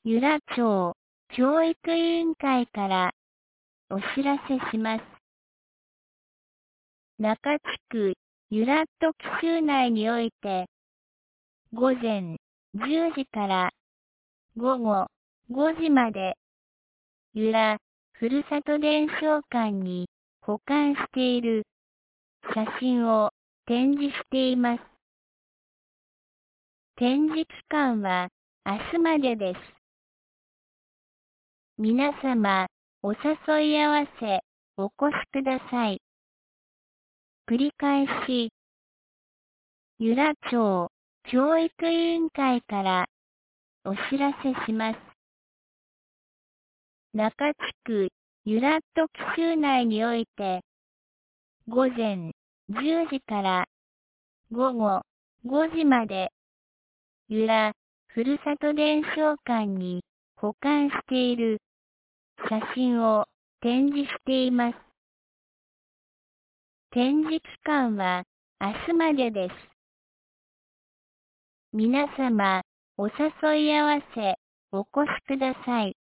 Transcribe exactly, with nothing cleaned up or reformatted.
由良町教育委員会からお知らせします。中地区由良特集内において、午前じゅうじから午後ごじまで、由良ふるさと伝承館に保管している写真を展示しています。展示期間は明日までです。皆様、お誘い合わせ、お越しください。繰り返し、由良町教育委員会からお知らせします。中地区由良特集内において、午前じゅうじから午後ごじまで、由良ふるさと伝承館に保管している写真を展示しています。展示期間は明日までです。皆様、お誘い合わせ、お越しください。